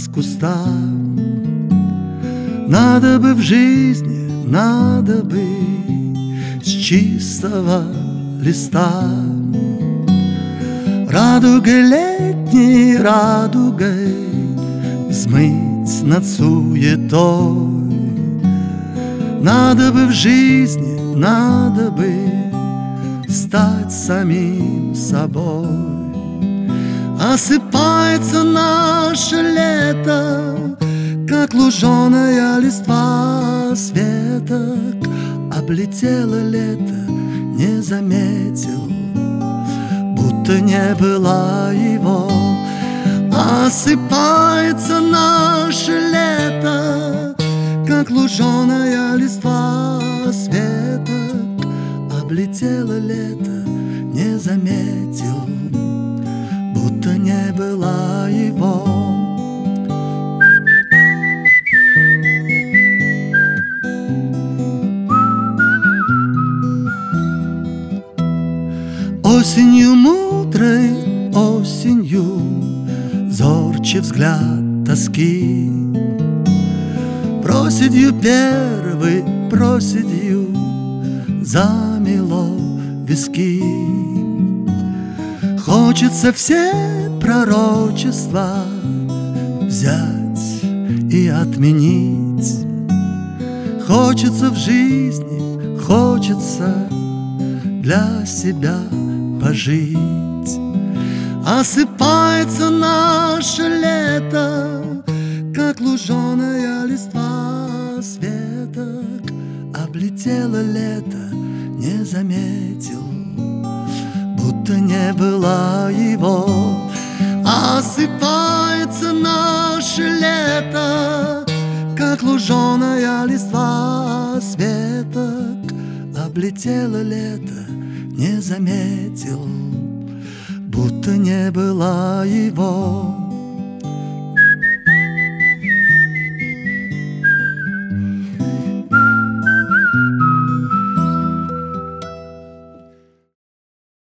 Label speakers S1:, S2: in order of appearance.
S1: куста. Надо бы в жизни, надо бы с чистого листа радугой летней, радугой взмыть над суетой. Надо бы в жизни, надо бы стать самим собой. Осыпается наше лето, как луженая листва с веток. Облетело лето, не заметил, будто не было его. Осыпается наше лето, как луженая листва с веток. Облетело лето, не заметил, будто не было его. Осенью мудрой, осенью зорче взгляд тоски. Проседью первой, проседью замело виски. Хочется все пророчества взять и отменить. Хочется в жизни, хочется для себя пожить. Осыпается наше лето, как луженая листва с веток. Облетело лето, не заметил, будто не было его. Осыпается наше лето, как луженая листва с веток. Облетело лето, не заметил, будто не было его.